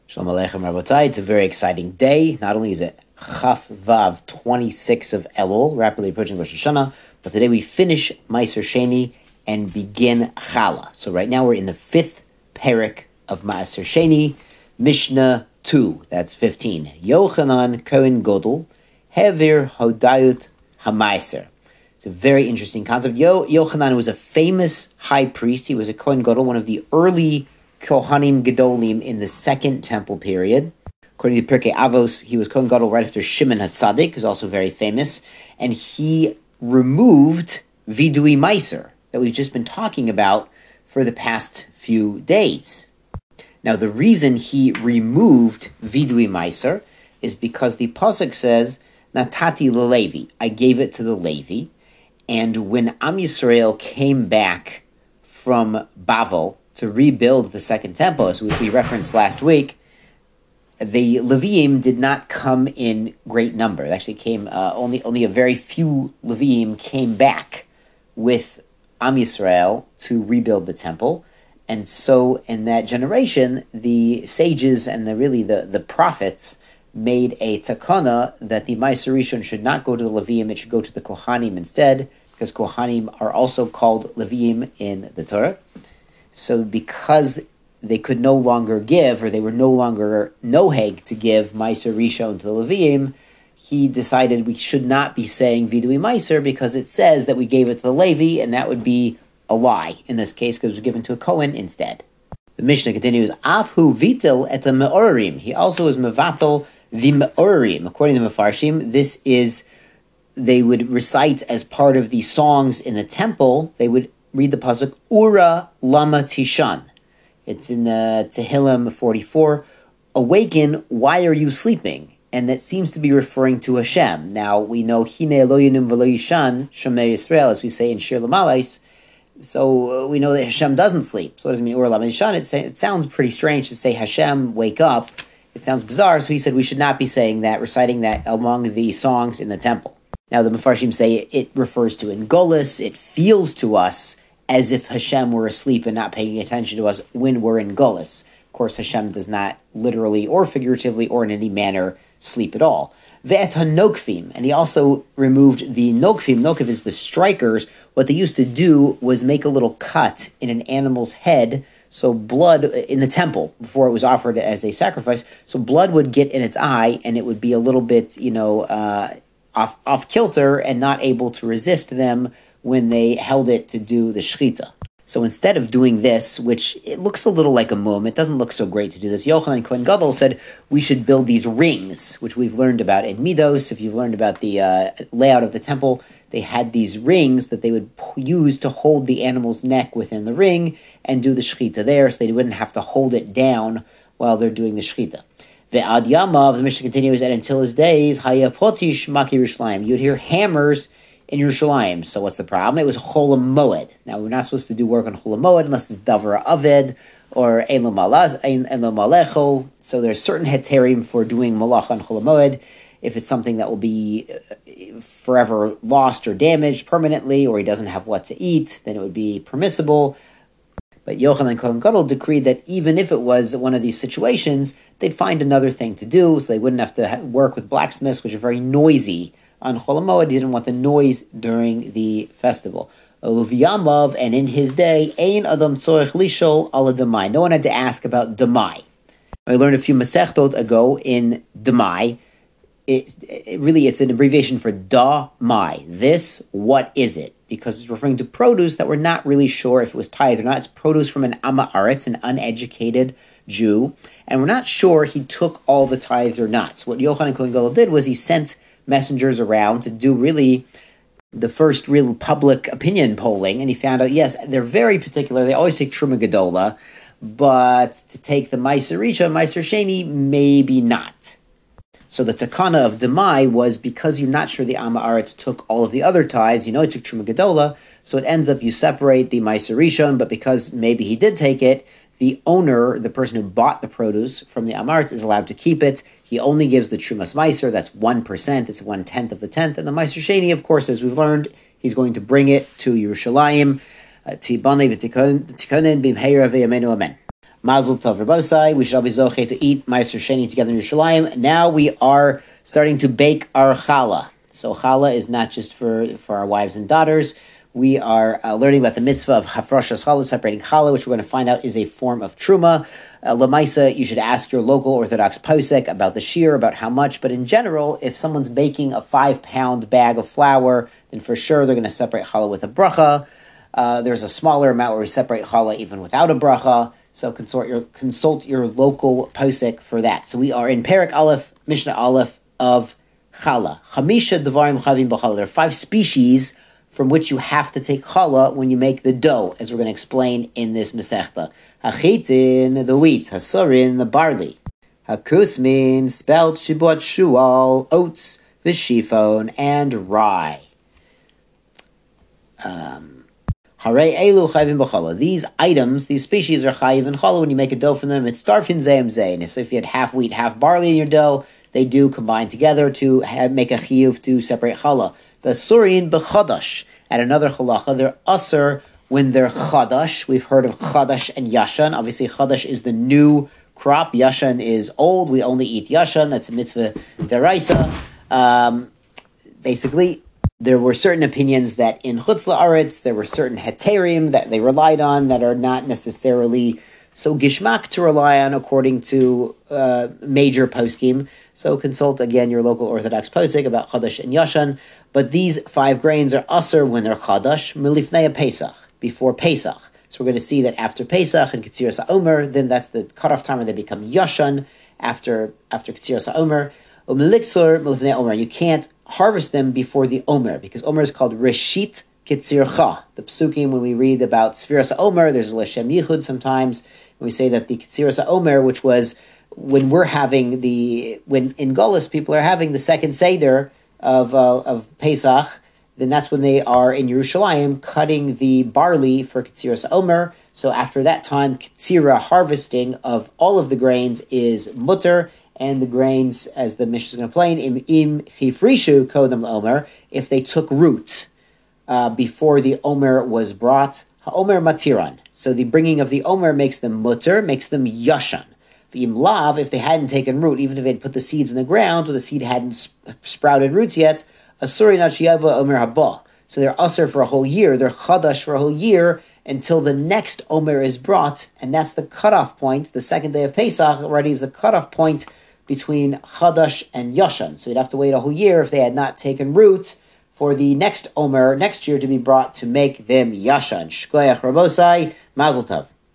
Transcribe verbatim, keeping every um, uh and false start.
Shalom Aleichem Rabotai. It's a very exciting day. Not only is it Chaf Vav twenty-six of Elul, rapidly approaching Rosh Hashanah, but today we finish Ma'aser Sheni and begin Chala. So right now we're in the fifth parak of Ma'aser Sheni, Mishnah two. That's fifteen. Yochanan Kohen Godel Hevir Hodayut HaMa'aser. It's a very interesting concept. Yo, Yochanan was a famous high priest. He was a Kohen Gadol, one of the early Kohanim Gedolim in the Second Temple period. According to Pirkei Avos, he was Kohen Gadol right after Shimon HaTzadik, who's also very famous, and he removed Vidui Meiser that we've just been talking about for the past few days. Now, the reason he removed Vidui Meiser is because the pasuk says, Natati LeLevi, I gave it to the Levi, and when Am Yisrael came back from Bavel to rebuild the Second Temple, as we referenced last week, the Leviim did not come in great number. It actually came, uh, only only a very few Leviim came back with Am Yisrael to rebuild the temple. And so in that generation, the sages and the really the, the prophets made a takana that the Ma'aser Rishon should not go to the Leviim, it should go to the Kohanim instead, because Kohanim are also called Leviim in the Torah. So because they could no longer give, or they were no longer noheg to give Ma'aser Rishon to the Leviim, he decided we should not be saying Vidui Ma'aser because it says that we gave it to the Levi, and that would be a lie in this case because it was given to a Kohen instead. The Mishnah continues, Afhu vitel et me'orim. He also is mevatel the me'orim. According to Mefarshim, this is, they would recite as part of the songs in the temple, they would read the pasuk, Ura lama tishan. It's in the Tehillim forty-four. Awaken, why are you sleeping? And that seems to be referring to Hashem. Now, we know, Hine lo yinum v'lo yishan, Shomei Yisrael, as we say in Shir L'malais. So uh, we know that Hashem doesn't sleep. So what does it mean, Ura lama tishan? It, say, it sounds pretty strange to say Hashem, wake up. It sounds bizarre, so he said we should not be saying that, reciting that among the songs in the temple. Now, the Mefarshim say it refers to in Golis. It feels to us as if Hashem were asleep and not paying attention to us when we're in Golis. Of course, Hashem does not literally or figuratively or in any manner sleep at all. Ve'et ha-nokfim, and he also removed the nokfim. Nokif is the strikers. What they used to do was make a little cut in an animal's head, so blood in the temple, before it was offered as a sacrifice, so blood would get in its eye, and it would be a little bit, you know, uh, off, off kilter and not able to resist them when they held it to do the shechita. So instead of doing this, which it looks a little like a mum, it doesn't look so great to do this, Yochanan Kohen Gadol said we should build these rings, which we've learned about in Midos. If you've learned about the uh, layout of the temple, they had these rings that they would use to hold the animal's neck within the ring and do the shechita there, so they wouldn't have to hold it down while they're doing the shechita. Ve'ad Yamav, the Mishnah continues, and until his days, Haya Potish Maki Yerushalayim, you'd hear hammers in Yerushalayim. So what's the problem? It was Chol Moed. Now, we're not supposed to do work on Chol Moed unless it's Davar Aved or Ein Lo Malecho. So there's certain heterim for doing malach on Chol Moed. If it's something that will be forever lost or damaged permanently, or he doesn't have what to eat, then it would be permissible. But Yochanan Kohen Gadol decreed that even if it was one of these situations, they'd find another thing to do, so they wouldn't have to work with blacksmiths, which are very noisy on Chol Moed. He didn't want the noise during the festival. Uviyamav, and in his day, Ein Adam Tzorech Lishol Ala Demai. No one had to ask about Demai. I learned a few Masechtot ago in Demai. It, it really, it's an abbreviation for Da-mai. This, what is it? Because it's referring to produce that we're not really sure if it was tithe or not. It's produce from an Amma Aretz, an uneducated Jew, and we're not sure he took all the tithes or not. So what Yochanan Kohen Gadol did was he sent messengers around to do really the first real public opinion polling, and he found out, yes, they're very particular. They always take Truma Gedola, but to take the Ma'aser Rishon, Ma'aser Sheni, maybe not. So the takana of Demai was because you're not sure the Amma Aretz took all of the other tithes, you know he took Truma Gedola, so it ends up you separate the Ma'aser Rishon, but because maybe he did take it, the owner, the person who bought the produce from the Amma Aretz, is allowed to keep it. He only gives the Trumas Meiser, that's one percent, it's one-tenth of the tenth, and the Ma'aser Sheni, of course, as we've learned, he's going to bring it to Yerushalayim, Tibane v'tikonen b'mheira v'yamenu amen. Mazel Tov Rabosai. We should all be zoche to eat Meiser Sheni together in Yerushalayim. Now we are starting to bake our challah. So challah is not just for, for our wives and daughters. We are uh, learning about the mitzvah of hafrashas challah, separating challah, which we're going to find out is a form of truma. Uh, Lamaisa, you should ask your local Orthodox posek about the shear, about how much. But in general, if someone's baking a five-pound bag of flour, then for sure they're going to separate challah with a bracha. Uh, there's a smaller amount where we separate challah even without a bracha. So consult your consult your local posek for that. So we are in Perek Aleph, Mishnah Aleph of challah. Chamisha devarim chavim b'challah. There are five species from which you have to take challah when you make the dough, as we're going to explain in this Masechta. Hachitin, the wheat. Hasarin, the barley. Hakusmin, spelt, shibot, shual, oats, vishifon, and rye. Um... Hare elu chayvin b'challah. These items, these species are chayiv in challah. When you make a dough from them, it's starfin zayim zayin. So if you had half wheat, half barley in your dough, they do combine together to have, make a chiyuv to separate challah. The surin b'chadash. At another halacha, they're usher when they're chadash. We've heard of chadash and yashan. Obviously, chadash is the new crop. Yashan is old. We only eat yashan. That's a mitzvah deraisa. Um, basically, there were certain opinions that in Chutz La'aretz, there were certain heterim that they relied on that are not necessarily so gishmak to rely on according to uh, major poskim. So consult, again, your local Orthodox posek about Chadash and Yashan. But these five grains are aser when they're Chadash, milifnei Pesach, before Pesach. So we're going to see that after Pesach and Ketziras HaOmer, then that's the cutoff time where they become Yashan after, after Ketziras HaOmer. Umeliksor, milifnei Omer. You can't harvest them before the Omer, because Omer is called Reshit Ketzircha. The Psukim, when we read about Sfiras HaOmer, there's a Leshem Yichud sometimes, and we say that the Ketziras HaOmer, which was when we're having the, when in Golis people are having the second Seder of uh, of Pesach, then that's when they are in Yerushalayim cutting the barley for Ketziras HaOmer. So after that time, Ketzira harvesting of all of the grains is mutter, and the grains, as the Mishnah is going to explain, im im chifrishu kodem omer, if they took root uh, before the omer was brought, haomer matiran. So the bringing of the omer makes them mutter, makes them yashan. Im lav, if they hadn't taken root, even if they'd put the seeds in the ground, where the seed hadn't sp- sprouted roots yet, asuri nachiyava omer haba. So they're usher for a whole year, they're chadash for a whole year, until the next omer is brought, and that's the cutoff point. The second day of Pesach already is the cutoff point between Chadash and Yashan. So you'd have to wait a whole year if they had not taken root for the next Omer next year to be brought to make them Yashan. Shkoyach Rabosai, Mazel Tov.